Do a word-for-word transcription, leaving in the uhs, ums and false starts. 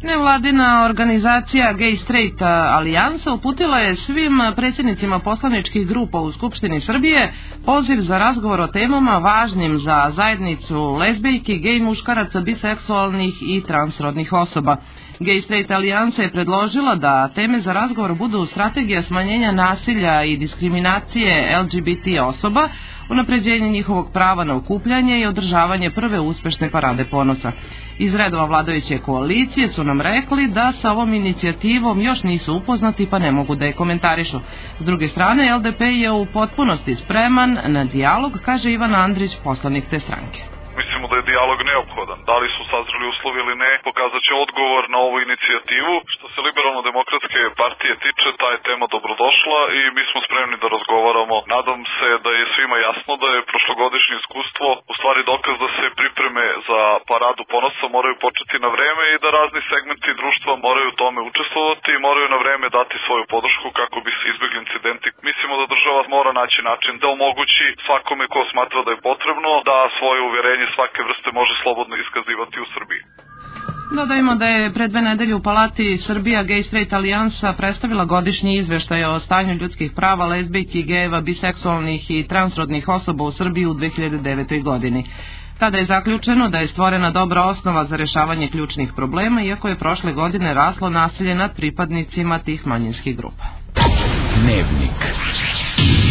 Nevladina organizacija Gay Straight Alijansa uputila je svim predsjednicima poslaničkih grupa u Skupštini Srbije poziv za razgovor o temama važnim za zajednicu lezbijki, gej muškaraca, biseksualnih i transrodnih osoba. Gay Straight Alijansa je predložila da teme za razgovor budu strategija smanjenja nasilja i diskriminacije L G B T osoba, unapređenje njihovog prava na okupljanje i održavanje prve uspešne parade ponosa. Iz redova vladajuće koalicije su nam rekli da sa ovom inicijativom još nisu upoznati pa ne mogu da je komentarišu. S druge strane, L D P je u potpunosti spreman na dijalog, kaže Ivan Andrić, poslanik te stranke. Mislimo da je dijalog neophodan. Da li su sazreli uslovi ili ne, pokazat će odgovor na ovu inicijativu. Što se Liberalno-demokratske partije tiče, ta je tema dobrodošla i mi smo spremni da razgovaramo. Nadam se da je svima jasno da je prošlogodišnje iskustvo u stvari dokaz da se pripreme za paradu ponosa moraju početi na vreme i da razni segmenti društva moraju u tome učestvovati i moraju na vreme dati svoju podršku kako bi se izbjegli incidenti. Mislimo da država mora naći način da omogući svakome ko smatra da je potrebno da svoje uverenje svake vrste može slobodno iskazivati u Srbiji. Dodajmo da je pre dve nedelje u Palati Srbija Gay Straight Alijansa predstavila godišnji izveštaj o stanju ljudskih prava lezbijki, gejeva, biseksualnih i transrodnih osoba u Srbiji u dve hiljade devetoj. godini. Tada je zaključeno da je stvorena dobra osnova za rešavanje ključnih problema, iako je prošle godine raslo nasilje nad pripadnicima tih manjinskih grupa. Dnevnik.